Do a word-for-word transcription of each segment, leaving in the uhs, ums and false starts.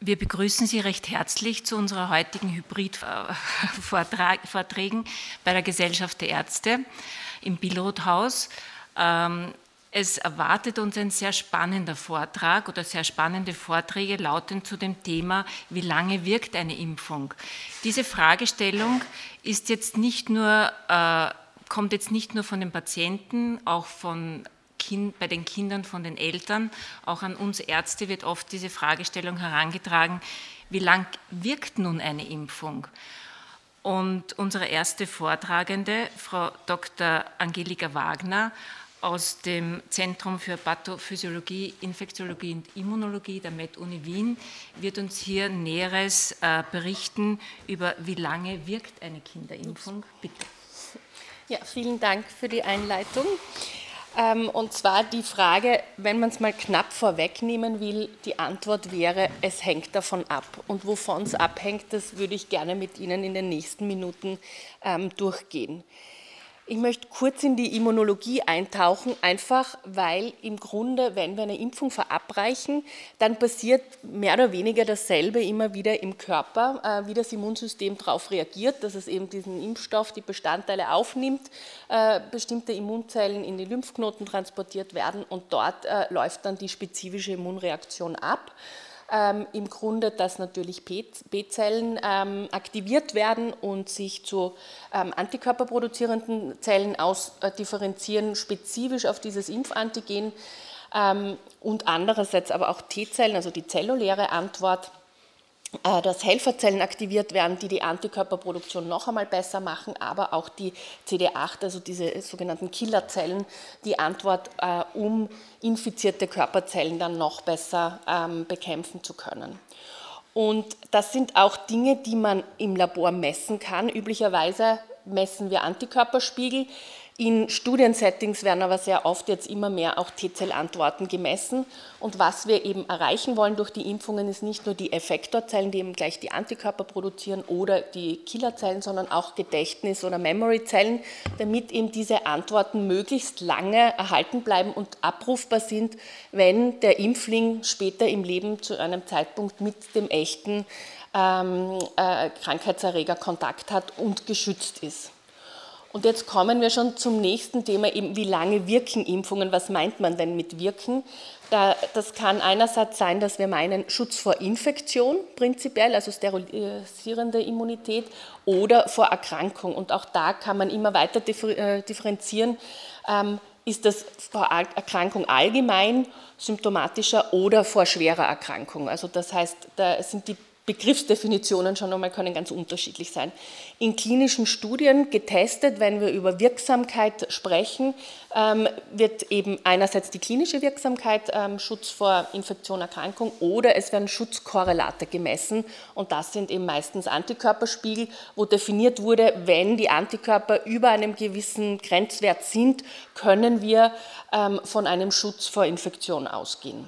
Wir begrüßen Sie recht herzlich zu unserer heutigen Hybrid-Vorträgen bei der Gesellschaft der Ärzte im Billroth-Haus. Es erwartet uns ein sehr spannender Vortrag oder sehr spannende Vorträge lautend zu dem Thema, wie lange wirkt eine Impfung? Diese Fragestellung ist jetzt nicht nur, äh, kommt jetzt nicht nur von den Patienten, auch von Kind, bei den Kindern von den Eltern, auch an uns Ärzte wird oft diese Fragestellung herangetragen, wie lang wirkt nun eine Impfung? Und unsere erste Vortragende, Frau Doktor Angelika Wagner, aus dem Zentrum für Pathophysiologie, Infektiologie und Immunologie der Med-Uni Wien, wird uns hier Näheres äh, berichten über, wie lange wirkt eine Kinderimpfung. Bitte. Ja, vielen Dank für die Einleitung. Ähm, und zwar die Frage, wenn man es mal knapp vorwegnehmen will, die Antwort wäre, es hängt davon ab. Und wovon es abhängt, das würde ich gerne mit Ihnen in den nächsten Minuten ähm, durchgehen. Ich möchte kurz in die Immunologie eintauchen, einfach weil im Grunde, wenn wir eine Impfung verabreichen, dann passiert mehr oder weniger dasselbe immer wieder im Körper, äh, wie das Immunsystem darauf reagiert, dass es eben diesen Impfstoff, die Bestandteile aufnimmt, äh, bestimmte Immunzellen in die Lymphknoten transportiert werden und dort äh, läuft dann die spezifische Immunreaktion ab. Ähm, im Grunde, dass natürlich B-Zellen ähm, aktiviert werden und sich zu ähm, antikörperproduzierenden Zellen ausdifferenzieren, spezifisch auf dieses Impfantigen ähm, und andererseits aber auch T-Zellen, also die zelluläre Antwort, äh, dass Helferzellen aktiviert werden, die die Antikörperproduktion noch einmal besser machen, aber auch die C D acht, also diese sogenannten Killerzellen, die Antwort, äh, um infizierte Körperzellen dann noch besser ähm, bekämpfen zu können. Und das sind auch Dinge, die man im Labor messen kann. Üblicherweise messen wir Antikörperspiegel. In Studiensettings werden aber sehr oft jetzt immer mehr auch T-Zellantworten gemessen. Und was wir eben erreichen wollen durch die Impfungen, ist nicht nur die Effektorzellen, die eben gleich die Antikörper produzieren oder die Killerzellen, sondern auch Gedächtnis- oder Memoryzellen, damit eben diese Antworten möglichst lange erhalten bleiben und abrufbar sind, wenn der Impfling später im Leben zu einem Zeitpunkt mit dem echten ähm, äh, Krankheitserreger Kontakt hat und geschützt ist. Und jetzt kommen wir schon zum nächsten Thema, eben wie lange wirken Impfungen, was meint man denn mit wirken? Da, das kann einerseits sein, dass wir meinen Schutz vor Infektion prinzipiell, also sterilisierende Immunität oder vor Erkrankung und auch da kann man immer weiter differenzieren, ähm, ist das vor Erkrankung allgemein symptomatischer oder vor schwerer Erkrankung, also das heißt, da sind die Begriffsdefinitionen schon einmal können ganz unterschiedlich sein. In klinischen Studien getestet, wenn wir über Wirksamkeit sprechen, ähm, wird eben einerseits die klinische Wirksamkeit, ähm, Schutz vor Infektion, Erkrankung oder es werden Schutzkorrelate gemessen und das sind eben meistens Antikörperspiegel, wo definiert wurde, wenn die Antikörper über einem gewissen Grenzwert sind, können wir ähm, von einem Schutz vor Infektion ausgehen.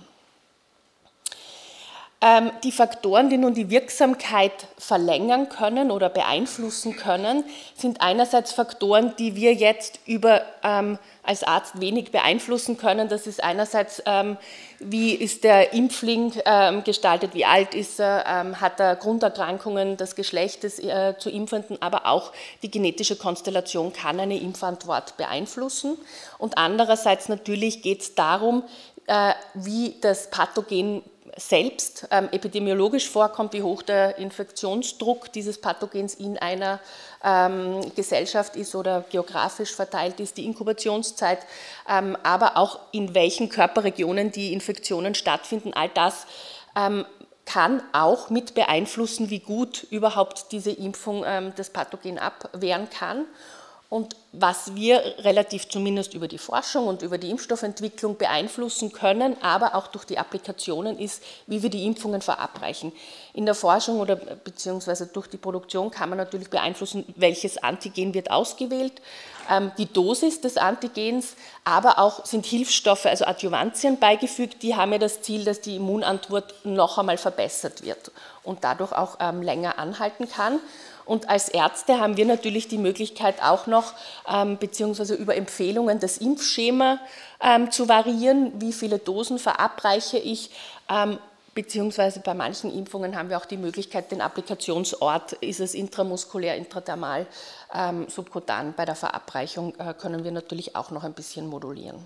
Die Faktoren, die nun die Wirksamkeit verlängern können oder beeinflussen können, sind einerseits Faktoren, die wir jetzt über, ähm, als Arzt wenig beeinflussen können. Das ist einerseits, ähm, wie ist der Impfling ähm, gestaltet, wie alt ist er, ähm, hat er Grunderkrankungen des Geschlechtes äh, zu Impfenden, aber auch die genetische Konstellation kann eine Impfantwort beeinflussen. Und andererseits natürlich geht es darum, äh, wie das Pathogen selbst ähm, epidemiologisch vorkommt, wie hoch der Infektionsdruck dieses Pathogens in einer ähm, Gesellschaft ist oder geografisch verteilt ist, die Inkubationszeit, ähm, aber auch in welchen Körperregionen die Infektionen stattfinden. All das ähm, kann auch mit beeinflussen, wie gut überhaupt diese Impfung ähm, das Pathogen abwehren kann. Und was wir relativ zumindest über die Forschung und über die Impfstoffentwicklung beeinflussen können, aber auch durch die Applikationen ist, wie wir die Impfungen verabreichen. In der Forschung oder beziehungsweise durch die Produktion kann man natürlich beeinflussen, welches Antigen wird ausgewählt, ähm, die Dosis des Antigens, aber auch sind Hilfsstoffe, also Adjuvantien beigefügt, die haben ja das Ziel, dass die Immunantwort noch einmal verbessert wird und dadurch auch ähm, länger anhalten kann. Und als Ärzte haben wir natürlich die Möglichkeit auch noch, ähm, beziehungsweise über Empfehlungen das Impfschema ähm, zu variieren, wie viele Dosen verabreiche ich, ähm, beziehungsweise bei manchen Impfungen haben wir auch die Möglichkeit, den Applikationsort, ist es intramuskulär, intradermal, ähm, subkutan, bei der Verabreichung äh, können wir natürlich auch noch ein bisschen modulieren.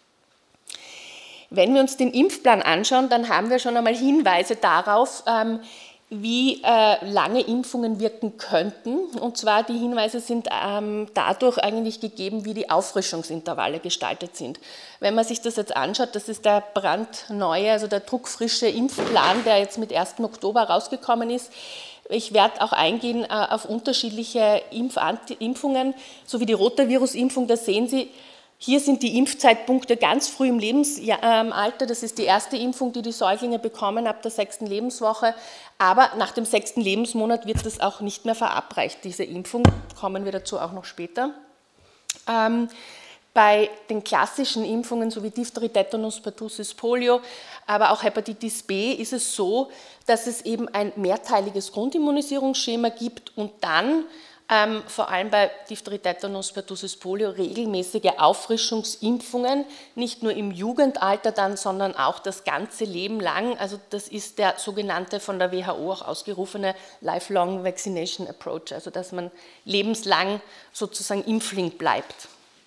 Wenn wir uns den Impfplan anschauen, dann haben wir schon einmal Hinweise darauf, ähm, wie äh, lange Impfungen wirken könnten. Und zwar die Hinweise sind ähm, dadurch eigentlich gegeben, wie die Auffrischungsintervalle gestaltet sind. Wenn man sich das jetzt anschaut, das ist der brandneue, also der druckfrische Impfplan, der jetzt mit ersten Oktober rausgekommen ist. Ich werde auch eingehen äh, auf unterschiedliche Impf Impfungen, sowie die Rotavirus-Impfung, da sehen Sie, hier sind die Impfzeitpunkte ganz früh im Lebensalter. Das ist die erste Impfung, die die Säuglinge bekommen ab der sechsten Lebenswoche. Aber nach dem sechsten Lebensmonat wird das auch nicht mehr verabreicht, diese Impfung. Kommen wir dazu auch noch später. Ähm, bei den klassischen Impfungen, sowie Diphtherie, Tetanus, Pertussis, Polio, aber auch Hepatitis B, ist es so, dass es eben ein mehrteiliges Grundimmunisierungsschema gibt und dann Ähm, vor allem bei Diphtherie, Tetanus, Pertussis, Polio regelmäßige Auffrischungsimpfungen, nicht nur im Jugendalter dann, sondern auch das ganze Leben lang. Also das ist der sogenannte von der W H O auch ausgerufene Lifelong Vaccination Approach, also dass man lebenslang sozusagen Impfling bleibt.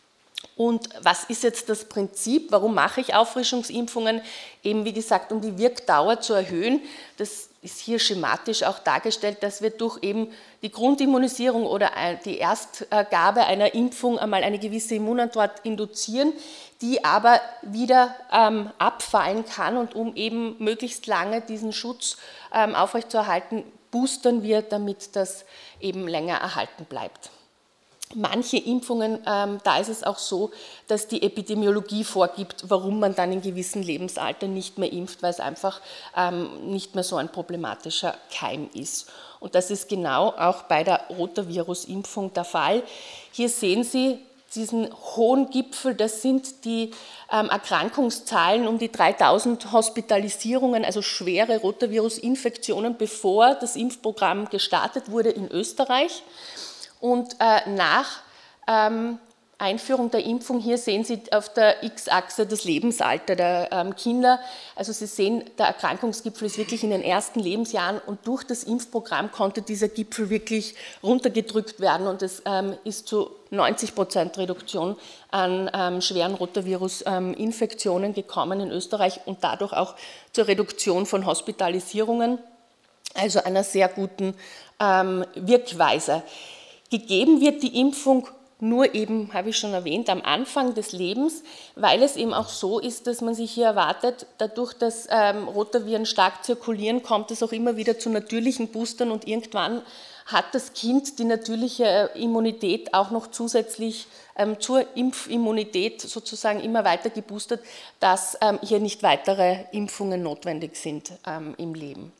Und was ist jetzt das Prinzip? Warum mache ich Auffrischungsimpfungen? Eben wie gesagt, um die Wirkdauer zu erhöhen. Das ist hier schematisch auch dargestellt, dass wir durch eben die Grundimmunisierung oder die Erstgabe einer Impfung einmal eine gewisse Immunantwort induzieren, die aber wieder ähm, abfallen kann, und um eben möglichst lange diesen Schutz ähm, aufrechtzuerhalten, boostern wir, damit das eben länger erhalten bleibt. Manche Impfungen, ähm, da ist es auch so, dass die Epidemiologie vorgibt, warum man dann in gewissen Lebensaltern nicht mehr impft, weil es einfach ähm, nicht mehr so ein problematischer Keim ist. Und das ist genau auch bei der Rotavirus-Impfung der Fall. Hier sehen Sie diesen hohen Gipfel, das sind die ähm, Erkrankungszahlen um die dreitausend Hospitalisierungen, also schwere Rotavirus-Infektionen, bevor das Impfprogramm gestartet wurde in Österreich. Und äh, nach ähm, Einführung der Impfung, hier sehen Sie auf der X-Achse das Lebensalter der ähm, Kinder. Also Sie sehen, der Erkrankungsgipfel ist wirklich in den ersten Lebensjahren, und durch das Impfprogramm konnte dieser Gipfel wirklich runtergedrückt werden, und es ähm, ist zu neunzig Prozent Reduktion an ähm, schweren Rotavirus-Infektionen ähm, gekommen in Österreich und dadurch auch zur Reduktion von Hospitalisierungen, also einer sehr guten ähm, Wirkweise. Gegeben wird die Impfung nur eben, habe ich schon erwähnt, am Anfang des Lebens, weil es eben auch so ist, dass man sich hier erwartet, dadurch, dass ähm, Rotaviren stark zirkulieren, kommt es auch immer wieder zu natürlichen Boostern, und irgendwann hat das Kind die natürliche Immunität auch noch zusätzlich ähm, zur Impfimmunität sozusagen immer weiter geboostert, dass ähm, hier nicht weitere Impfungen notwendig sind ähm, im Leben.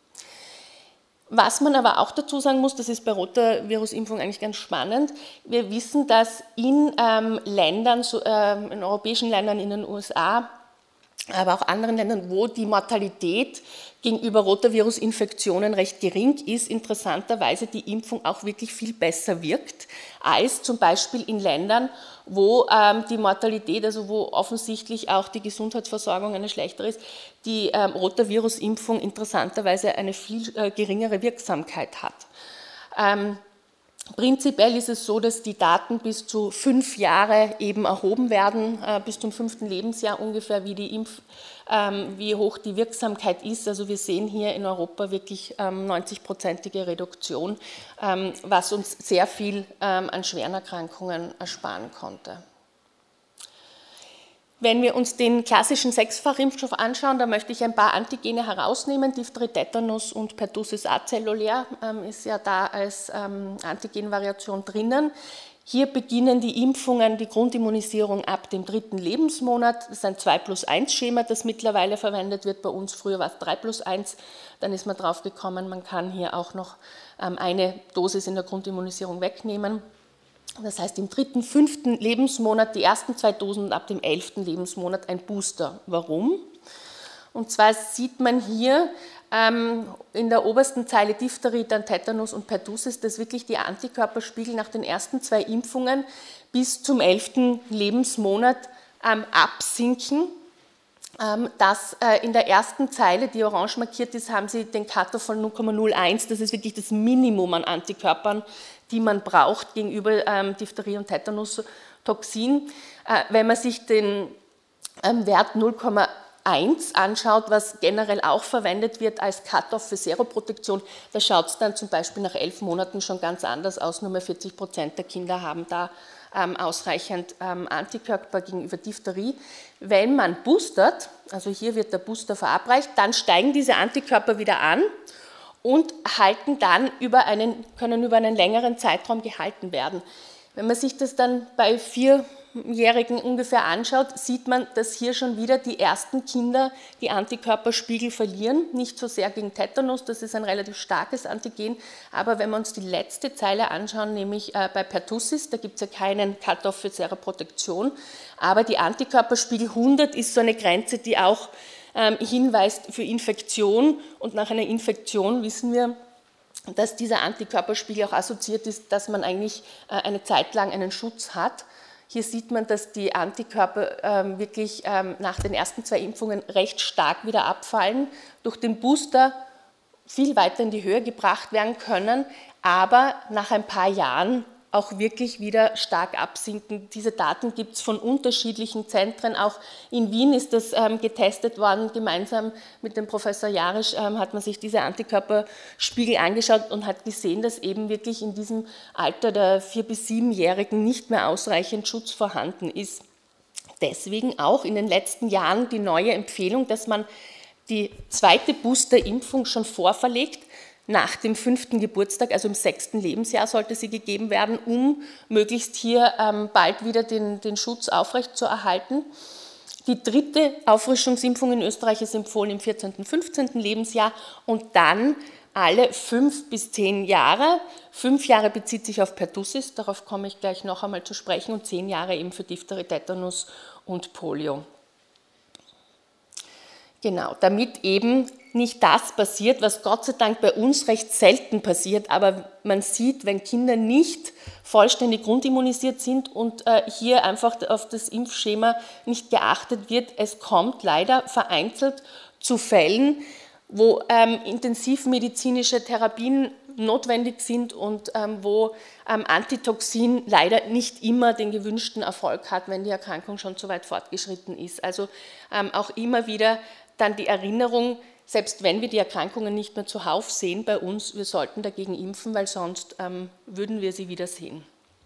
Was man aber auch dazu sagen muss, das ist bei Rotavirus-Impfung eigentlich ganz spannend, wir wissen, dass in ähm, Ländern, so, ähm, in europäischen Ländern, in den U S A, aber auch anderen Ländern, wo die Mortalität gegenüber Rotavirus-Infektionen recht gering ist, interessanterweise die Impfung auch wirklich viel besser wirkt, als zum Beispiel in Ländern, wo ähm, die Mortalität, also wo offensichtlich auch die Gesundheitsversorgung eine schlechtere ist, die ähm, Rotavirus-Impfung interessanterweise eine viel äh, geringere Wirksamkeit hat. Ähm, Prinzipiell ist es so, dass die Daten bis zu fünf Jahre eben erhoben werden, äh, bis zum fünften Lebensjahr ungefähr, wie, die Impf, ähm, wie hoch die Wirksamkeit ist. Also wir sehen hier in Europa wirklich ähm, neunzig-prozentige Reduktion, ähm, was uns sehr viel ähm, an schweren Erkrankungen ersparen konnte. Wenn wir uns den klassischen Sechsfachimpfstoff anschauen, da möchte ich ein paar Antigene herausnehmen. Diphtherie, Tetanus und Pertussis azellulär ähm, ist ja da als ähm, Antigenvariation drinnen. Hier beginnen die Impfungen, die Grundimmunisierung ab dem dritten Lebensmonat. Das ist ein zwei plus eins Schema, das mittlerweile verwendet wird. Bei uns früher war es drei plus eins. Dann ist man drauf gekommen, man kann hier auch noch ähm, eine Dosis in der Grundimmunisierung wegnehmen. Das heißt, im dritten, fünften Lebensmonat die ersten zwei Dosen und ab dem elften Lebensmonat ein Booster. Warum? Und zwar sieht man hier ähm, in der obersten Zeile Diphtherie, dann Tetanus und Pertussis, dass wirklich die Antikörperspiegel nach den ersten zwei Impfungen bis zum elften Lebensmonat ähm, absinken. dass in der ersten Zeile, die orange markiert ist, haben Sie den Cut-off von null Komma null eins. Das ist wirklich das Minimum an Antikörpern, die man braucht gegenüber ähm, Diphtherie und Tetanus-Toxin. Äh, wenn man sich den ähm, Wert null Komma eins anschaut, was generell auch verwendet wird als Cut-off für Seroprotektion, da schaut es dann zum Beispiel nach elf Monaten schon ganz anders aus. Nur mehr vierzig Prozent der Kinder haben da ähm, ausreichend ähm, Antikörper gegenüber Diphtherie. Wenn man boostert, also hier wird der Booster verabreicht, dann steigen diese Antikörper wieder an und halten dann über einen, können über einen längeren Zeitraum gehalten werden. Wenn man sich das dann bei Vierjährigen ungefähr anschaut, sieht man, dass hier schon wieder die ersten Kinder die Antikörperspiegel verlieren. Nicht so sehr gegen Tetanus, das ist ein relativ starkes Antigen, aber wenn wir uns die letzte Zeile anschauen, nämlich äh, bei Pertussis, da gibt es ja keinen Cut-off für Seroprotektion, aber die Antikörperspiegel hundert ist so eine Grenze, die auch ähm, hinweist für Infektion, und nach einer Infektion wissen wir, dass dieser Antikörperspiegel auch assoziiert ist, dass man eigentlich eine Zeit lang einen Schutz hat. Hier sieht man, dass die Antikörper ähm, wirklich ähm, nach den ersten zwei Impfungen recht stark wieder abfallen, durch den Booster viel weiter in die Höhe gebracht werden können, aber nach ein paar Jahren auch wirklich wieder stark absinken. Diese Daten gibt es von unterschiedlichen Zentren. Auch in Wien ist das ähm, getestet worden. Gemeinsam mit dem Professor Jarisch ähm, hat man sich diese Antikörperspiegel angeschaut und hat gesehen, dass eben wirklich in diesem Alter der vier- bis siebenjährigen nicht mehr ausreichend Schutz vorhanden ist. Deswegen auch in den letzten Jahren die neue Empfehlung, dass man die zweite Boosterimpfung schon vorverlegt. Nach dem fünften Geburtstag, also im sechsten Lebensjahr, sollte sie gegeben werden, um möglichst hier ähm, bald wieder den, den Schutz aufrechtzuerhalten. Die dritte Auffrischungsimpfung in Österreich ist empfohlen im vierzehnten, fünfzehnten Lebensjahr und dann alle fünf bis zehn Jahre. Fünf Jahre bezieht sich auf Pertussis, darauf komme ich gleich noch einmal zu sprechen, und zehn Jahre eben für Diphtherie, Tetanus und Polio. Genau, damit eben nicht das passiert, was Gott sei Dank bei uns recht selten passiert, aber man sieht, wenn Kinder nicht vollständig grundimmunisiert sind und äh, hier einfach auf das Impfschema nicht geachtet wird, es kommt leider vereinzelt zu Fällen, wo ähm, intensivmedizinische Therapien notwendig sind und ähm, wo ähm, Antitoxin leider nicht immer den gewünschten Erfolg hat, wenn die Erkrankung schon so weit fortgeschritten ist. Also ähm, auch immer wieder dann die Erinnerung, selbst wenn wir die Erkrankungen nicht mehr zuhauf sehen bei uns, wir sollten dagegen impfen, weil sonst ähm, würden wir sie wieder sehen.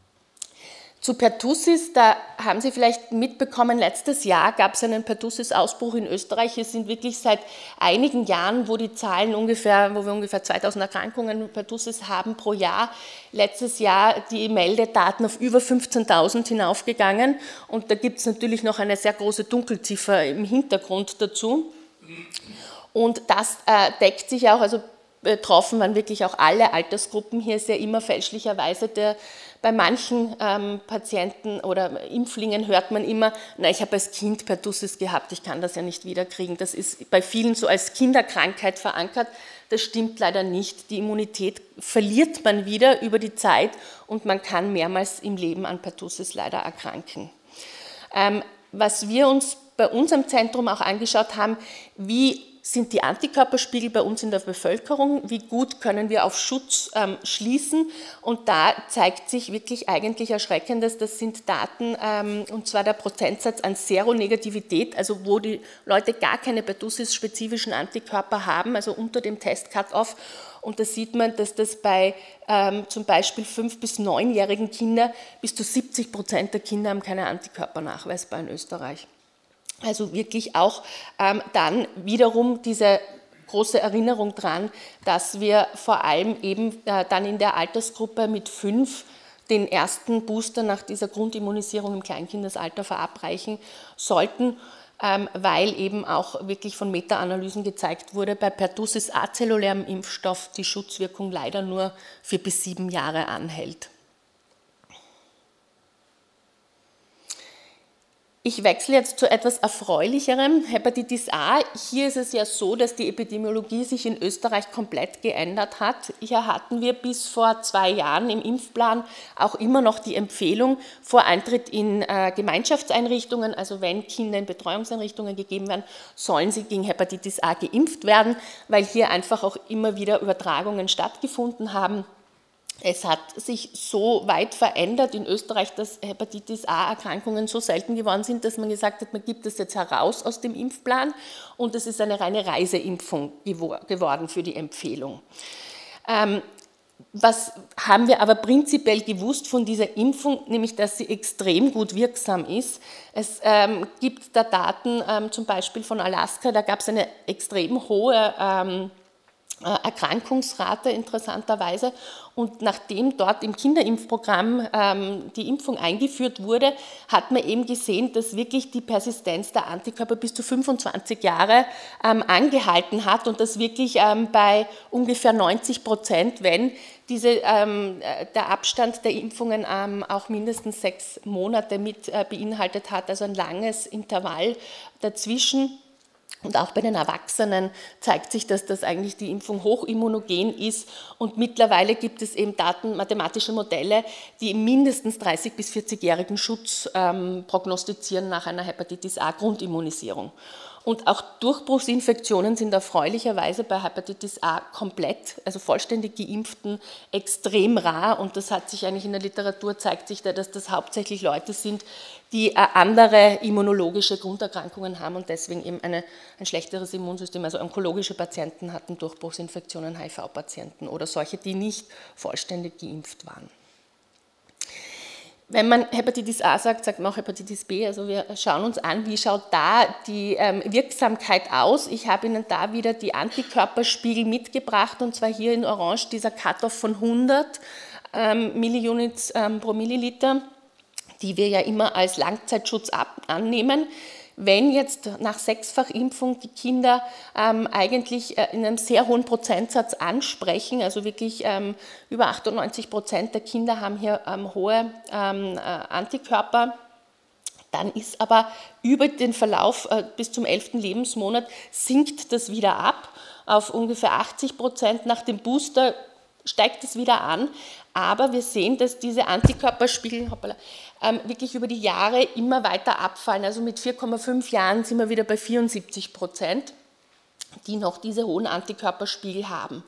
Zu Pertussis, da haben Sie vielleicht mitbekommen, letztes Jahr gab es einen Pertussis-Ausbruch in Österreich. Es sind wirklich seit einigen Jahren, wo die Zahlen ungefähr, wo wir ungefähr zweitausend Erkrankungen mit Pertussis haben pro Jahr. Letztes Jahr die Meldedaten auf über fünfzehntausend hinaufgegangen, und da gibt es natürlich noch eine sehr große Dunkelziffer im Hintergrund dazu. Und das äh, deckt sich auch, also betroffen waren wirklich auch alle Altersgruppen. Hier ist ja immer fälschlicherweise der, bei manchen ähm, Patienten oder Impflingen hört man immer, na, ich habe als Kind Pertussis gehabt, ich kann das ja nicht wiederkriegen. Das ist bei vielen so als Kinderkrankheit verankert. Das stimmt leider nicht. Die Immunität verliert man wieder über die Zeit und man kann mehrmals im Leben an Pertussis leider erkranken. Ähm, was wir uns bei unserem Zentrum auch angeschaut haben, wie sind die Antikörperspiegel bei uns in der Bevölkerung, wie gut können wir auf Schutz ähm, schließen, und da zeigt sich wirklich eigentlich Erschreckendes, das sind Daten, ähm, und zwar der Prozentsatz an Seronegativität, also wo die Leute gar keine Pertussis-spezifischen Antikörper haben, also unter dem Test-Cut-off, und da sieht man, dass das bei ähm, zum Beispiel fünf- bis neunjährigen Kindern bis zu siebzig Prozent der Kinder haben keine Antikörper nachweisbar in Österreich. Also wirklich auch ähm, dann wiederum diese große Erinnerung dran, dass wir vor allem eben äh, dann in der Altersgruppe mit fünf den ersten Booster nach dieser Grundimmunisierung im Kleinkindesalter verabreichen sollten, ähm, weil eben auch wirklich von Meta-Analysen gezeigt wurde, bei Pertussis azellulärem Impfstoff die Schutzwirkung leider nur vier bis sieben Jahre anhält. Ich wechsle jetzt zu etwas Erfreulicherem, Hepatitis A. Hier ist es ja so, dass die Epidemiologie sich in Österreich komplett geändert hat. Hier hatten wir bis vor zwei Jahren im Impfplan auch immer noch die Empfehlung vor Eintritt in äh, Gemeinschaftseinrichtungen, also wenn Kinder in Betreuungseinrichtungen gegeben werden, sollen sie gegen Hepatitis A geimpft werden, weil hier einfach auch immer wieder Übertragungen stattgefunden haben. Es hat sich so weit verändert in Österreich, dass Hepatitis A-Erkrankungen so selten geworden sind, dass man gesagt hat, man gibt es jetzt heraus aus dem Impfplan und es ist eine reine Reiseimpfung geworden für die Empfehlung. Ähm, was haben wir aber prinzipiell gewusst von dieser Impfung, nämlich dass sie extrem gut wirksam ist. Es ähm, gibt da Daten, ähm, zum Beispiel von Alaska, da gab es eine extrem hohe ähm, Erkrankungsrate interessanterweise, und nachdem dort im Kinderimpfprogramm ähm, die Impfung eingeführt wurde, hat man eben gesehen, dass wirklich die Persistenz der Antikörper bis zu fünfundzwanzig Jahre ähm, angehalten hat und dass wirklich ähm, bei ungefähr neunzig Prozent, wenn diese, ähm, der Abstand der Impfungen ähm, auch mindestens sechs Monate mit äh, beinhaltet hat, also ein langes Intervall dazwischen. Und auch bei den Erwachsenen zeigt sich, dass das eigentlich die Impfung hochimmunogen ist, und mittlerweile gibt es eben Daten, mathematische Modelle, die mindestens dreißig- bis vierzig-jährigen Schutz ähm, prognostizieren nach einer Hepatitis A-Grundimmunisierung. Und auch Durchbruchsinfektionen sind erfreulicherweise bei Hepatitis A komplett, also vollständig Geimpften, extrem rar, und das hat sich eigentlich in der Literatur, zeigt sich da, dass das hauptsächlich Leute sind, die andere immunologische Grunderkrankungen haben und deswegen eben eine, ein schlechteres Immunsystem, also onkologische Patienten hatten Durchbruchsinfektionen, H I V-Patienten oder solche, die nicht vollständig geimpft waren. Wenn man Hepatitis A sagt, sagt man auch Hepatitis B. Also wir schauen uns an, wie schaut da die ähm, Wirksamkeit aus. Ich habe Ihnen da wieder die Antikörperspiegel mitgebracht, und zwar hier in Orange dieser Cut-off von hundert ähm, Milliunits ähm, pro Milliliter, die wir ja immer als Langzeitschutz ab annehmen. Wenn jetzt nach Sechsfachimpfung die Kinder ähm, eigentlich äh, in einem sehr hohen Prozentsatz ansprechen, also wirklich ähm, über achtundneunzig Prozent der Kinder haben hier ähm, hohe ähm, äh, Antikörper, dann ist aber über den Verlauf äh, bis zum elften Lebensmonat sinkt das wieder ab auf ungefähr achtzig Prozent. Nach dem Booster steigt es wieder an, aber wir sehen, dass diese Antikörperspiegel hoppala, ähm, wirklich über die Jahre immer weiter abfallen. Also mit vier Komma fünf Jahren sind wir wieder bei vierundsiebzig Prozent, die noch diese hohen Antikörperspiegel haben.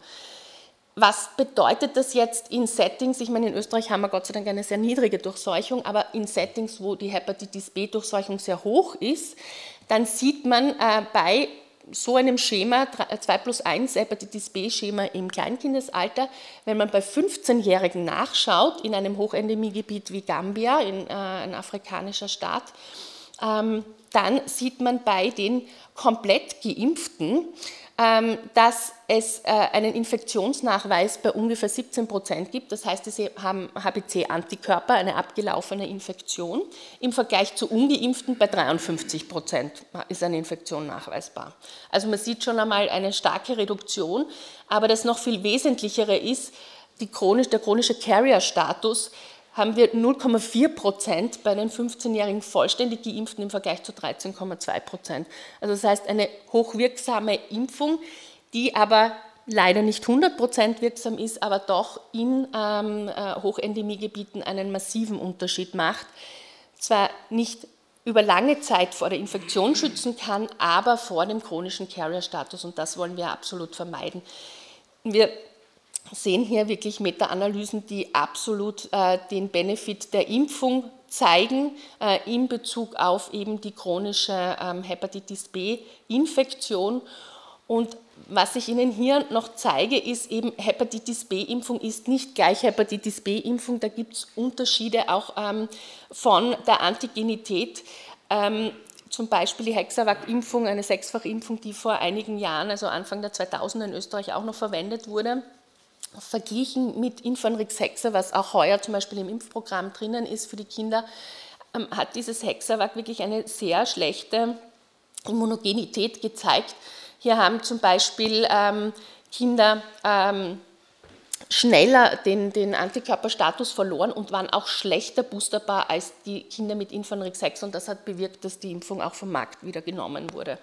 Was bedeutet das jetzt in Settings? Ich meine, in Österreich haben wir Gott sei Dank eine sehr niedrige Durchseuchung, aber in Settings, wo die Hepatitis B-Durchseuchung sehr hoch ist, dann sieht man äh, bei so einem Schema, zwei plus eins Hepatitis B-Schema im Kleinkindesalter, wenn man bei fünfzehnjährigen nachschaut, in einem Hochendemiegebiet wie Gambia, in äh, ein afrikanischer Staat, ähm, dann sieht man bei den komplett Geimpften, ähm, dass es äh, einen Infektionsnachweis bei ungefähr siebzehn Prozent gibt. Das heißt, sie haben H B C-Antikörper, eine abgelaufene Infektion. Im Vergleich zu Ungeimpften bei dreiundfünfzig Prozent ist eine Infektion nachweisbar. Also man sieht schon einmal eine starke Reduktion, aber das noch viel Wesentlichere ist, die chronisch, der chronische Carrier-Status, haben wir null Komma vier Prozent bei den fünfzehnjährigen vollständig Geimpften im Vergleich zu dreizehn Komma zwei Prozent. Also das heißt, eine hochwirksame Impfung, die aber leider nicht hundert Prozent wirksam ist, aber doch in ähm, Hochendemiegebieten einen massiven Unterschied macht. Zwar nicht über lange Zeit vor der Infektion schützen kann, aber vor dem chronischen Carrier-Status, und das wollen wir absolut vermeiden. Wir sehen hier wirklich Meta-Analysen, die absolut äh, den Benefit der Impfung zeigen äh, in Bezug auf eben die chronische ähm, Hepatitis B-Infektion. Und was ich Ihnen hier noch zeige, ist eben, Hepatitis B-Impfung ist nicht gleich Hepatitis B-Impfung, da gibt es Unterschiede auch ähm, von der Antigenität. Ähm, Zum Beispiel die Hexavac-Impfung, eine Sechsfachimpfung, die vor einigen Jahren, also Anfang der zweitausender in Österreich auch noch verwendet wurde, verglichen mit Infanrix Hexa, was auch heuer zum Beispiel im Impfprogramm drinnen ist für die Kinder, hat dieses Hexavac wirklich eine sehr schlechte Immunogenität gezeigt. Hier haben zum Beispiel ähm, Kinder ähm, schneller den, den Antikörperstatus verloren und waren auch schlechter boosterbar als die Kinder mit Infanrix sechs und das hat bewirkt, dass die Impfung auch vom Markt wieder genommen wurde.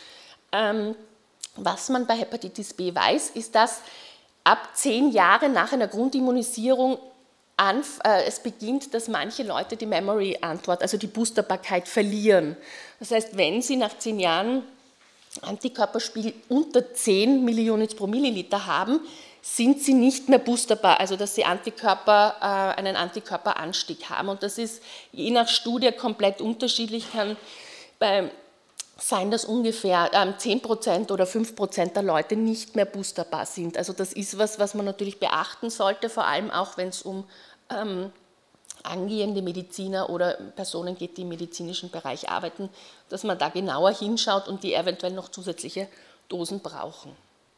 Ähm, was man bei Hepatitis B weiß, ist, dass ab zehn Jahre nach einer Grundimmunisierung an, äh, es beginnt, dass manche Leute die Memory-Antwort, also die Boosterbarkeit verlieren. Das heißt, wenn sie nach zehn Jahren Antikörperspiegel unter zehn Milliunits pro Milliliter haben, sind sie nicht mehr boosterbar, also dass sie Antikörper, äh, einen Antikörperanstieg haben. Und das ist je nach Studie komplett unterschiedlich, kann bei, sein, dass ungefähr ähm, zehn Prozent oder fünf Prozent der Leute nicht mehr boosterbar sind. Also das ist was, was man natürlich beachten sollte, vor allem auch, wenn es um ähm, angehende Mediziner oder Personen geht, die im medizinischen Bereich arbeiten, dass man da genauer hinschaut und die eventuell noch zusätzliche Dosen brauchen.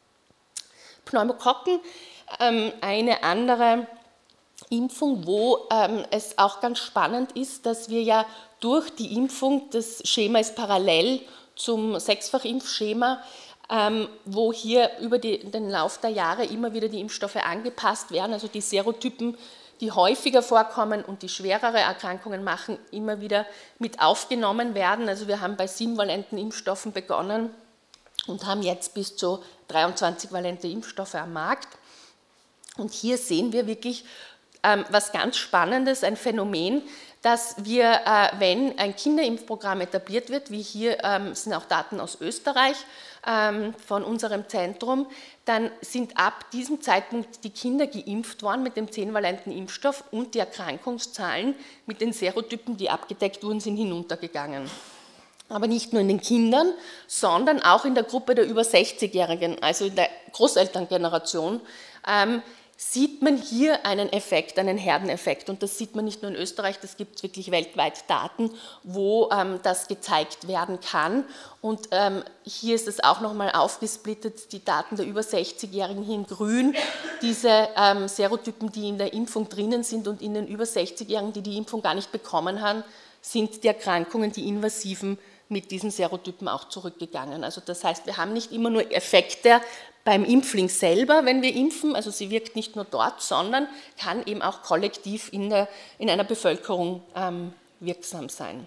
Pneumokokken, ähm, eine andere Impfung, wo ähm, es auch ganz spannend ist, dass wir ja durch die Impfung, das Schema ist parallel zum Sechsfachimpfschema, ähm, wo hier über die, den Lauf der Jahre immer wieder die Impfstoffe angepasst werden, also die Serotypen, die häufiger vorkommen und die schwerere Erkrankungen machen, immer wieder mit aufgenommen werden. Also wir haben bei sieben valenten Impfstoffen begonnen und haben jetzt bis zu dreiundzwanzig valente Impfstoffe am Markt. Und hier sehen wir wirklich ähm, was ganz Spannendes, ein Phänomen, dass wir, äh, wenn ein Kinderimpfprogramm etabliert wird, wie hier ähm, sind auch Daten aus Österreich ähm, von unserem Zentrum, dann sind ab diesem Zeitpunkt die Kinder geimpft worden mit dem zehn valenten Impfstoff und die Erkrankungszahlen mit den Serotypen, die abgedeckt wurden, sind hinuntergegangen. Aber nicht nur in den Kindern, sondern auch in der Gruppe der über sechzigjährigen, also in der Großelterngeneration, ähm, sieht man hier einen Effekt, einen Herdeneffekt. Und das sieht man nicht nur in Österreich, das gibt es wirklich weltweit Daten, wo ähm, das gezeigt werden kann. Und ähm, hier ist es auch nochmal aufgesplittet, die Daten der über sechzigjährigen hier in grün, diese ähm, Serotypen, die in der Impfung drinnen sind und in den über sechzigjährigen, die die Impfung gar nicht bekommen haben, sind die Erkrankungen, die invasiven, mit diesen Serotypen auch zurückgegangen. Also das heißt, wir haben nicht immer nur Effekte beim Impfling selber, wenn wir impfen, also sie wirkt nicht nur dort, sondern kann eben auch kollektiv in, der, in einer Bevölkerung ähm, wirksam sein.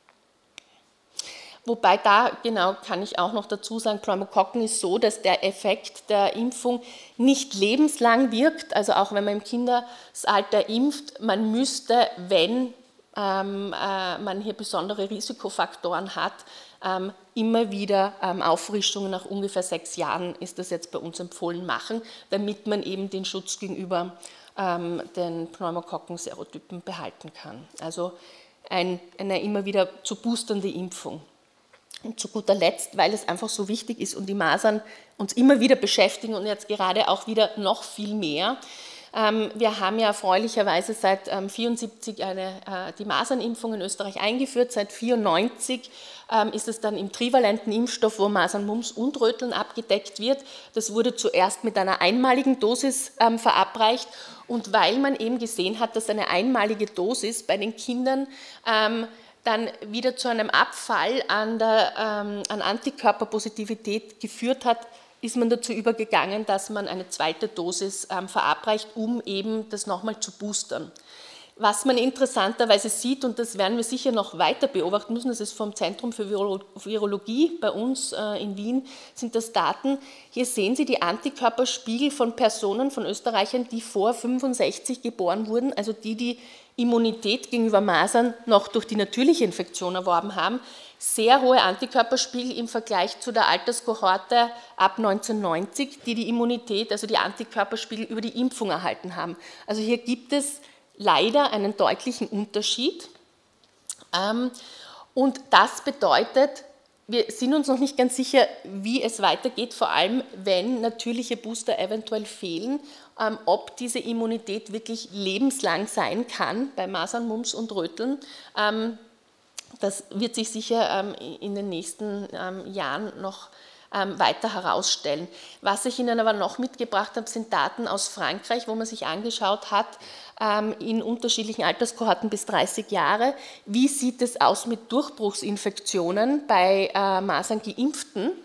Wobei da, genau, kann ich auch noch dazu sagen, Pneumokokken ist so, dass der Effekt der Impfung nicht lebenslang wirkt, also auch wenn man im Kindesalter impft, man müsste, wenn ähm, äh, man hier besondere Risikofaktoren hat, ähm, immer wieder ähm, Auffrischungen nach ungefähr sechs Jahren, ist das jetzt bei uns empfohlen, machen, damit man eben den Schutz gegenüber ähm, den Pneumokokken-Serotypen behalten kann. Also ein, eine immer wieder zu boosternde Impfung. Und zu guter Letzt, weil es einfach so wichtig ist und die Masern uns immer wieder beschäftigen und jetzt gerade auch wieder noch viel mehr. Wir haben ja erfreulicherweise seit neunzehnhundertvierundsiebzig eine, die Masernimpfung in Österreich eingeführt. Seit neunzehnhundertvierundneunzig ist es dann im trivalenten Impfstoff, wo Masern, Mumps und Röteln abgedeckt wird. Das wurde zuerst mit einer einmaligen Dosis verabreicht. Und weil man eben gesehen hat, dass eine einmalige Dosis bei den Kindern dann wieder zu einem Abfall an, der, ähm, an Antikörperpositivität geführt hat, ist man dazu übergegangen, dass man eine zweite Dosis ähm, verabreicht, um eben das nochmal zu boostern. Was man interessanterweise sieht, und das werden wir sicher noch weiter beobachten müssen, das ist vom Zentrum für Virologie bei uns äh, in Wien, sind das Daten. Hier sehen Sie die Antikörperspiegel von Personen, von Österreichern, die vor fünfundsechzig geboren wurden, also die, die Immunität gegenüber Masern noch durch die natürliche Infektion erworben haben. Sehr hohe Antikörperspiegel im Vergleich zu der Alterskohorte ab neunzehnhundertneunzig, die die Immunität, also die Antikörperspiegel über die Impfung erhalten haben. Also hier gibt es leider einen deutlichen Unterschied. Und das bedeutet, wir sind uns noch nicht ganz sicher, wie es weitergeht, vor allem wenn natürliche Booster eventuell fehlen, ob diese Immunität wirklich lebenslang sein kann bei Masern, Mumps und Röteln. Das wird sich sicher in den nächsten Jahren noch weiter herausstellen. Was ich Ihnen aber noch mitgebracht habe, sind Daten aus Frankreich, wo man sich angeschaut hat, in unterschiedlichen Alterskohorten bis dreißig Jahre, wie sieht es aus mit Durchbruchsinfektionen bei Masern-Geimpften.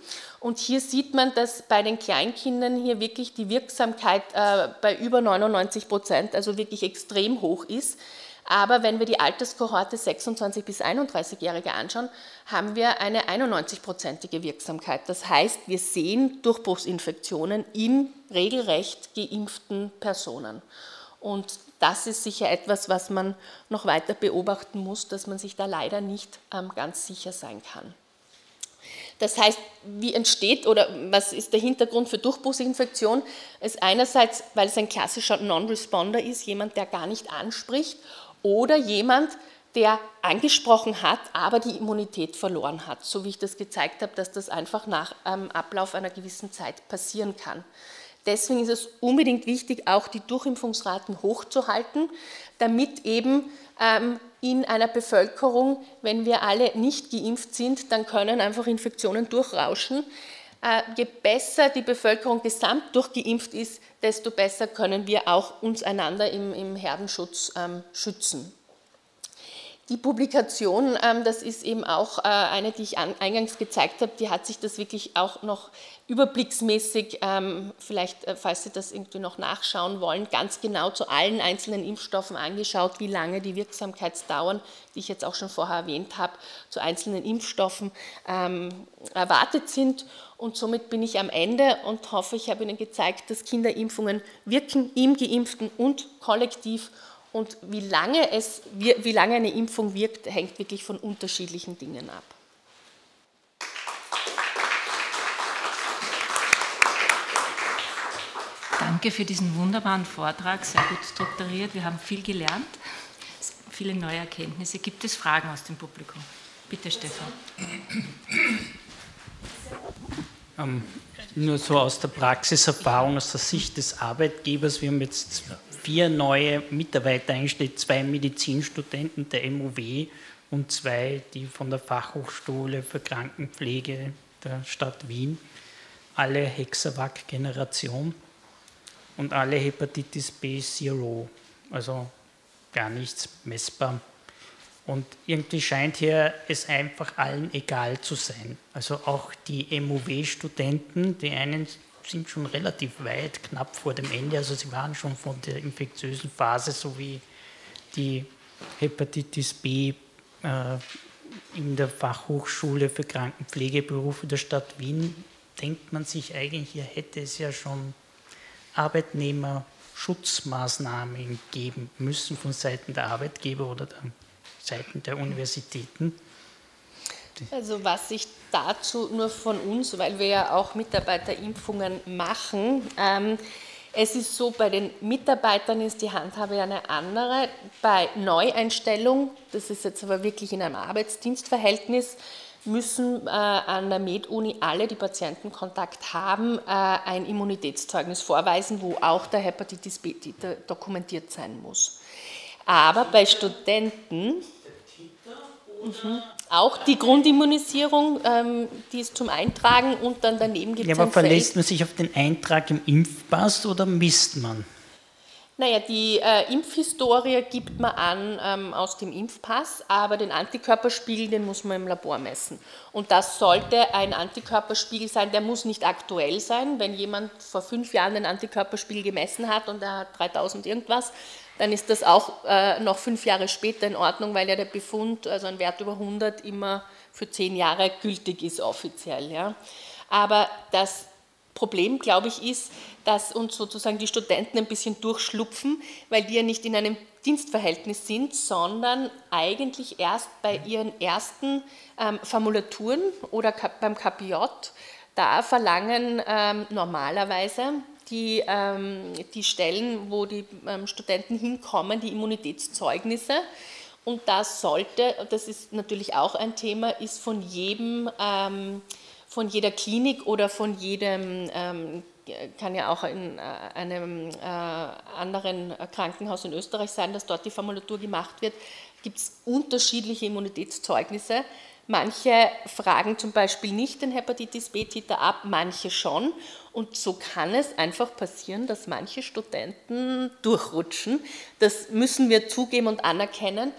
Und hier sieht man, dass bei den Kleinkindern hier wirklich die Wirksamkeit äh, bei über neunundneunzig Prozent, also wirklich extrem hoch ist. Aber wenn wir die Alterskohorte sechsundzwanzig bis einunddreißigjährige anschauen, haben wir eine einundneunzig-prozentige Wirksamkeit. Das heißt, wir sehen Durchbruchsinfektionen in regelrecht geimpften Personen. Und das ist sicher etwas, was man noch weiter beobachten muss, dass man sich da leider nicht ähm, ganz sicher sein kann. Das heißt, wie entsteht oder was ist der Hintergrund für Durchbruchsinfektion? Es ist einerseits, weil es ein klassischer Non-Responder ist, jemand, der gar nicht anspricht, oder jemand, der angesprochen hat, aber die Immunität verloren hat, so wie ich das gezeigt habe, dass das einfach nach ähm, Ablauf einer gewissen Zeit passieren kann. Deswegen ist es unbedingt wichtig, auch die Durchimpfungsraten hochzuhalten, damit eben ähm, in einer Bevölkerung, wenn wir alle nicht geimpft sind, dann können einfach Infektionen durchrauschen. Äh, je besser die Bevölkerung gesamt durchgeimpft ist, desto besser können wir auch uns einander im, im Herdenschutz ähm, schützen. Die Publikation, ähm, das ist eben auch äh, eine, die ich an, eingangs gezeigt habe, die hat sich das wirklich auch noch überblicksmäßig, ähm, vielleicht, äh, falls Sie das irgendwie noch nachschauen wollen, ganz genau zu allen einzelnen Impfstoffen angeschaut, wie lange die Wirksamkeitsdauern, die ich jetzt auch schon vorher erwähnt habe, zu einzelnen Impfstoffen ähm, erwartet sind. Und somit bin ich am Ende und hoffe, ich habe Ihnen gezeigt, dass Kinderimpfungen wirken im Geimpften und kollektiv. Und wie lange, es, wie lange eine Impfung wirkt, hängt wirklich von unterschiedlichen Dingen ab. Danke für diesen wunderbaren Vortrag, sehr gut strukturiert. Wir haben viel gelernt, viele neue Erkenntnisse. Gibt es Fragen aus dem Publikum? Bitte, Stefan. Ähm, nur so aus der Praxiserfahrung, aus der Sicht des Arbeitgebers. Wir haben jetzt vier neue Mitarbeiter eingestellt, zwei Medizinstudenten der M U W und zwei, die von der Fachhochschule für Krankenpflege der Stadt Wien, alle Hexavac-Generation und alle Hepatitis B Zero, also gar nichts messbar. Und irgendwie scheint hier es einfach allen egal zu sein. Also auch die M U W-Studenten, die einen sind schon relativ weit, knapp vor dem Ende, also sie waren schon von der infektiösen Phase, so wie die Hepatitis B äh, in der Fachhochschule für Krankenpflegeberufe der Stadt Wien, denkt man sich eigentlich, hier hätte es ja schon Arbeitnehmerschutzmaßnahmen geben müssen von Seiten der Arbeitgeber oder der Seiten der Universitäten. Also was ich dazu nur von uns, weil wir ja auch Mitarbeterimpfungen machen, ähm, es ist so, bei den Mitarbeitern ist die Handhabe eine andere. Bei Neueinstellung, das ist jetzt aber wirklich in einem Arbeitsdienstverhältnis, müssen äh, an der Med-Uni alle, die Patientenkontakt haben, äh, ein Immunitätszeugnis vorweisen, wo auch der Hepatitis B dokumentiert sein muss. Aber bei Studenten, mhm, auch die Grundimmunisierung, ähm, die ist zum Eintragen und dann daneben gibt es ja, aber ein Feld. verlässt man sich auf den Eintrag im Impfpass oder misst man? Naja, die äh, Impfhistorie gibt man an ähm, aus dem Impfpass, aber den Antikörperspiegel, den muss man im Labor messen. Und das sollte ein Antikörperspiegel sein, der muss nicht aktuell sein. Wenn jemand vor fünf Jahren den Antikörperspiegel gemessen hat und er hat dreitausend irgendwas, dann ist das auch äh, noch fünf Jahre später in Ordnung, weil ja der Befund, also ein Wert über hundert, immer für zehn Jahre gültig ist offiziell. Ja. Aber das Problem, glaube ich, ist, dass uns sozusagen die Studenten ein bisschen durchschlupfen, weil die ja nicht in einem Dienstverhältnis sind, sondern eigentlich erst bei ihren ersten ähm, Formulaturen oder beim K P J, da verlangen ähm, normalerweise die, ähm, die Stellen, wo die ähm, Studenten hinkommen, die Immunitätszeugnisse. Und das sollte, das ist natürlich auch ein Thema, ist von jedem, ähm, von jeder Klinik oder von jedem, ähm, kann ja auch in äh, einem äh, anderen Krankenhaus in Österreich sein, dass dort die Formulatur gemacht wird, gibt es unterschiedliche Immunitätszeugnisse. Manche fragen zum Beispiel nicht den Hepatitis B-Titer ab, manche schon. Und so kann es einfach passieren, dass manche Studenten durchrutschen. Das müssen wir zugeben und anerkennen.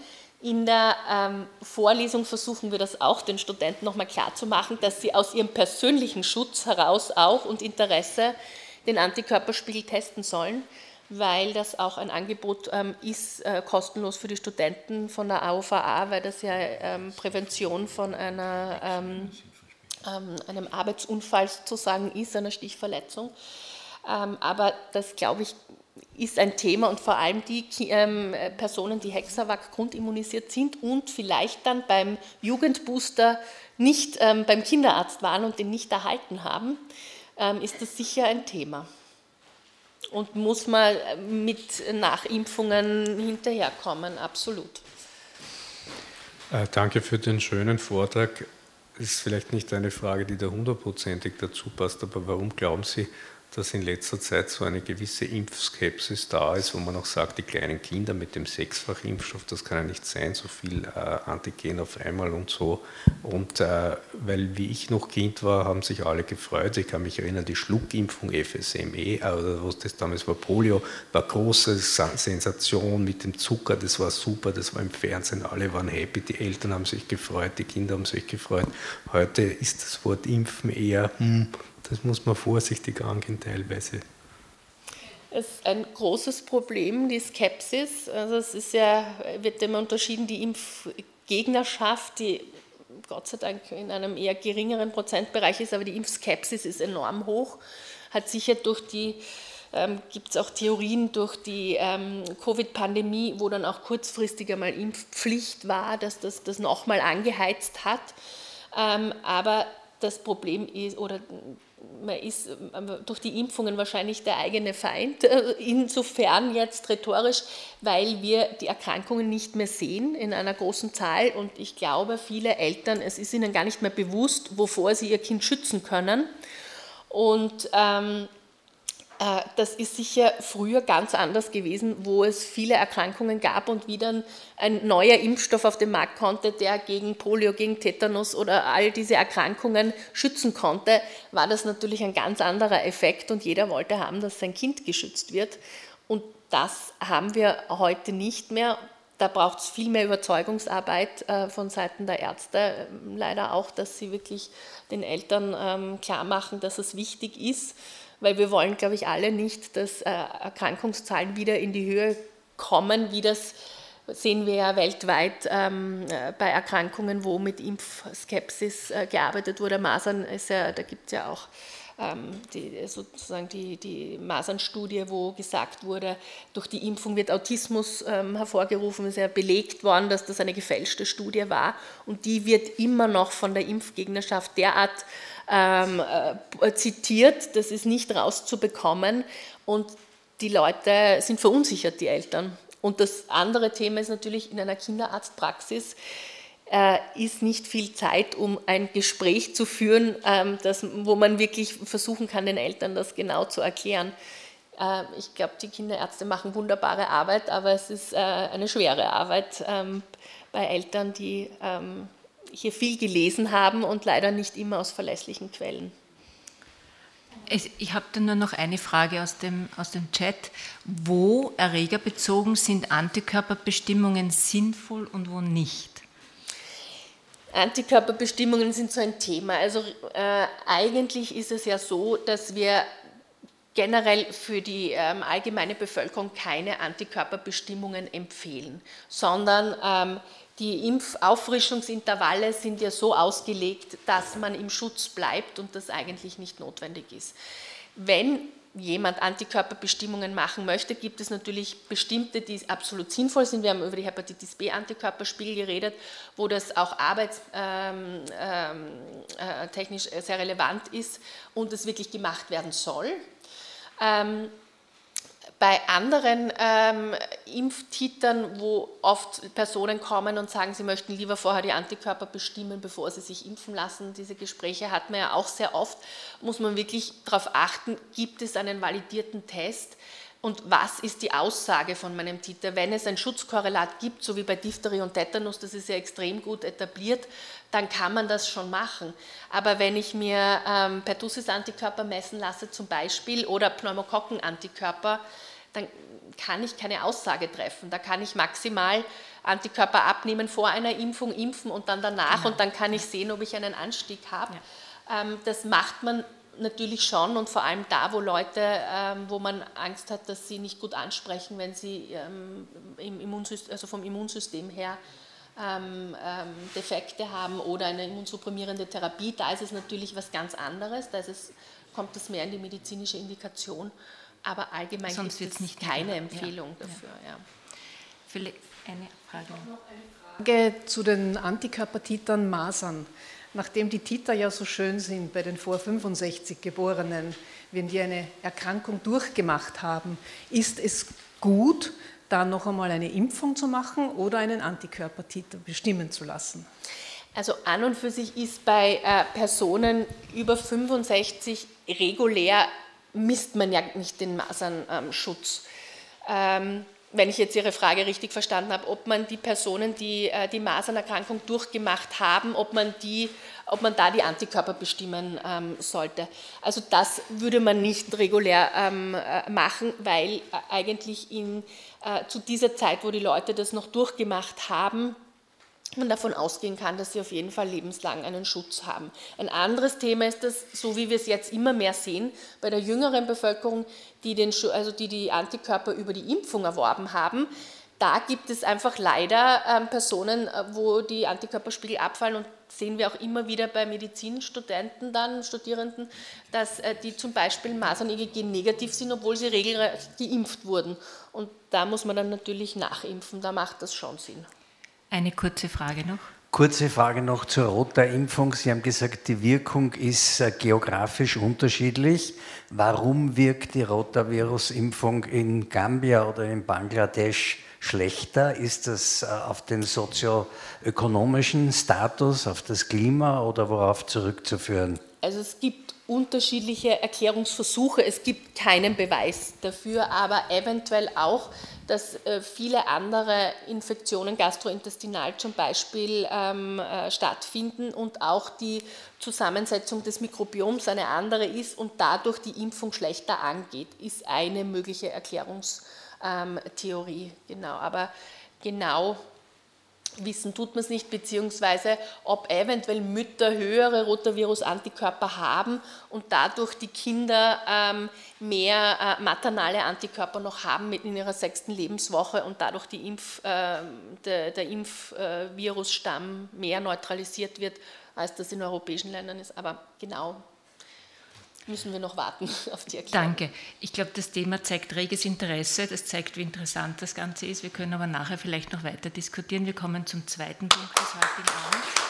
In der ähm, Vorlesung versuchen wir das auch den Studenten nochmal klarzumachen, dass sie aus ihrem persönlichen Schutz heraus auch und Interesse den Antikörperspiegel testen sollen, weil das auch ein Angebot ähm, ist, äh, kostenlos für die Studenten von der A O V A, weil das ja ähm, Prävention von einer, ähm, ähm, einem Arbeitsunfall sozusagen ist, einer Stichverletzung. Ähm, aber das, glaube ich, ist ein Thema und vor allem die ähm, Personen, die Hexavac grundimmunisiert sind und vielleicht dann beim Jugendbooster nicht ähm, beim Kinderarzt waren und den nicht erhalten haben, ähm, ist das sicher ein Thema. Und muss man mit Nachimpfungen hinterherkommen, absolut. Äh, danke für den schönen Vortrag. Das ist vielleicht nicht eine Frage, die da hundertprozentig dazu passt, aber warum glauben Sie, dass in letzter Zeit so eine gewisse Impfskepsis da ist, wo man auch sagt, die kleinen Kinder mit dem Sechsfachimpfstoff, das kann ja nicht sein, so viel äh, Antigen auf einmal und so. Und äh, weil wie ich noch Kind war, haben sich alle gefreut. Ich kann mich erinnern, die Schluckimpfung F S M E, oder was das damals war, Polio, war große Sensation mit dem Zucker, das war super, das war im Fernsehen, alle waren happy, die Eltern haben sich gefreut, die Kinder haben sich gefreut. Heute ist das Wort Impfen eher, hm, das muss man vorsichtig angehen teilweise. Es ist ein großes Problem, die Skepsis. Also es ist ja, wird immer unterschieden, die Impfgegnerschaft, die Gott sei Dank in einem eher geringeren Prozentbereich ist, aber die Impfskepsis ist enorm hoch, hat sicher durch die, ähm, gibt es auch Theorien durch die ähm, Covid-Pandemie, wo dann auch kurzfristig einmal Impfpflicht war, dass das das nochmal angeheizt hat. Ähm, aber das Problem ist, oder man ist durch die Impfungen wahrscheinlich der eigene Feind, insofern jetzt rhetorisch, weil wir die Erkrankungen nicht mehr sehen in einer großen Zahl und ich glaube, viele Eltern, es ist ihnen gar nicht mehr bewusst, wovor sie ihr Kind schützen können und ähm, äh, das ist sicher früher ganz anders gewesen, wo es viele Erkrankungen gab und wie dann ein neuer Impfstoff auf den Markt konnte, der gegen Polio, gegen Tetanus oder all diese Erkrankungen schützen konnte, war das natürlich ein ganz anderer Effekt und jeder wollte haben, dass sein Kind geschützt wird. Und das haben wir heute nicht mehr. Da braucht es viel mehr Überzeugungsarbeit äh, von Seiten der Ärzte, äh, leider auch, dass sie wirklich den Eltern ähm, klar machen, dass es wichtig ist, weil wir wollen, glaube ich, alle nicht, dass äh, Erkrankungszahlen wieder in die Höhe kommen, wie das sehen wir ja weltweit ähm, bei Erkrankungen, wo mit Impfskepsis äh, gearbeitet wurde. Masern ist ja, da gibt es ja auch ähm, die, sozusagen die, die Masernstudie, wo gesagt wurde, durch die Impfung wird Autismus ähm, hervorgerufen, ist ja belegt worden, dass das eine gefälschte Studie war und die wird immer noch von der Impfgegnerschaft derart ähm, äh, zitiert, das ist nicht rauszubekommen und die Leute sind verunsichert, die Eltern. Und das andere Thema ist natürlich, in einer Kinderarztpraxis äh, ist nicht viel Zeit, um ein Gespräch zu führen, ähm, das, wo man wirklich versuchen kann, den Eltern das genau zu erklären. Äh, ich glaube, die Kinderärzte machen wunderbare Arbeit, aber es ist äh, eine schwere Arbeit ähm, bei Eltern, die ähm, hier viel gelesen haben und leider nicht immer aus verlässlichen Quellen. Ich habe dann nur noch eine Frage aus dem, aus dem Chat. Wo erregerbezogen sind Antikörperbestimmungen sinnvoll und wo nicht? Antikörperbestimmungen sind so ein Thema. Also äh, eigentlich ist es ja so, dass wir generell für die ähm, allgemeine Bevölkerung keine Antikörperbestimmungen empfehlen, sondern ähm, die Impfauffrischungsintervalle sind ja so ausgelegt, dass man im Schutz bleibt und das eigentlich nicht notwendig ist. Wenn jemand Antikörperbestimmungen machen möchte, gibt es natürlich bestimmte, die absolut sinnvoll sind. Wir haben über die Hepatitis B-Antikörperspiegel geredet, wo das auch arbeitstechnisch ähm, äh, sehr relevant ist und es wirklich gemacht werden soll. Ähm, Bei anderen ähm, Impftitern, wo oft Personen kommen und sagen, sie möchten lieber vorher die Antikörper bestimmen, bevor sie sich impfen lassen, diese Gespräche hat man ja auch sehr oft, muss man wirklich darauf achten, gibt es einen validierten Test und was ist die Aussage von meinem Titer? Wenn es ein Schutzkorrelat gibt, so wie bei Diphtherie und Tetanus, das ist ja extrem gut etabliert, dann kann man das schon machen. Aber wenn ich mir ähm, Pertussis-Antikörper messen lasse zum Beispiel oder Pneumokokkenantikörper, dann kann ich keine Aussage treffen. Da kann ich maximal Antikörper abnehmen vor einer Impfung, impfen und dann danach genau. und dann kann ich sehen, ob ich einen Anstieg habe. Ja. Ähm, das macht man natürlich schon und vor allem da, wo Leute, ähm, wo man Angst hat, dass sie nicht gut ansprechen, wenn sie ähm, im Immunsystem, also vom Immunsystem her ähm, ähm, Defekte haben oder eine immunsupprimierende Therapie, da ist es natürlich was ganz anderes, da ist es, kommt es mehr in die medizinische Indikation, aber allgemein Sonst gibt es nicht keine mehr. Empfehlung ja. dafür. Ja. Vielleicht eine Frage. Noch eine Frage zu den Antikörpertitern Masern. Nachdem die Titer ja so schön sind bei den vor fünfundsechzig Geborenen, wenn die eine Erkrankung durchgemacht haben, ist es gut, da noch einmal eine Impfung zu machen oder einen Antikörpertiter bestimmen zu lassen? Also an und für sich ist bei äh, Personen über fünfundsechzig regulär, misst man ja nicht den Masernschutz. Ähm, wenn ich jetzt Ihre Frage richtig verstanden habe, ob man die Personen, die äh, die Masernerkrankung durchgemacht haben, ob man, die, ob man da die Antikörper bestimmen ähm, sollte. Also das würde man nicht regulär ähm, äh, machen, weil äh, eigentlich in, äh, zu dieser Zeit, wo die Leute das noch durchgemacht haben, man davon ausgehen kann, dass sie auf jeden Fall lebenslang einen Schutz haben. Ein anderes Thema ist das, so wie wir es jetzt immer mehr sehen, bei der jüngeren Bevölkerung, die, den, also die die Antikörper über die Impfung erworben haben, da gibt es einfach leider ähm, Personen, wo die Antikörperspiegel abfallen und sehen wir auch immer wieder bei Medizinstudenten dann, Studierenden, dass äh, die zum Beispiel Masern-I G G negativ sind, obwohl sie regelrecht geimpft wurden. Und da muss man dann natürlich nachimpfen, da macht das schon Sinn. Eine kurze Frage noch. Kurze Frage noch zur Rota-Impfung. Sie haben gesagt, die Wirkung ist geografisch unterschiedlich. Warum wirkt die Rotavirus-Impfung in Gambia oder in Bangladesch schlechter? Ist das auf den sozioökonomischen Status, auf das Klima oder worauf zurückzuführen? Also es gibt unterschiedliche Erklärungsversuche, es gibt keinen Beweis dafür, aber eventuell auch, dass äh, viele andere Infektionen, gastrointestinal zum Beispiel, ähm, äh, stattfinden und auch die Zusammensetzung des Mikrobioms eine andere ist und dadurch die Impfung schlechter angeht, ist eine mögliche Erklärungstheorie. Ähm, genau, aber genau wissen tut man es nicht, beziehungsweise ob eventuell Mütter höhere Rotavirus-Antikörper haben und dadurch die Kinder ähm, mehr äh, maternale Antikörper noch haben mit in ihrer sechsten Lebenswoche und dadurch die Impf, äh, der, der Impfvirusstamm äh, mehr neutralisiert wird, als das in europäischen Ländern ist. Aber genau müssen wir noch warten auf die Erklärung. Danke. Ich glaube, das Thema zeigt reges Interesse. Das zeigt, wie interessant das Ganze ist. Wir können aber nachher vielleicht noch weiter diskutieren. Wir kommen zum zweiten Punkt des heutigen Abends.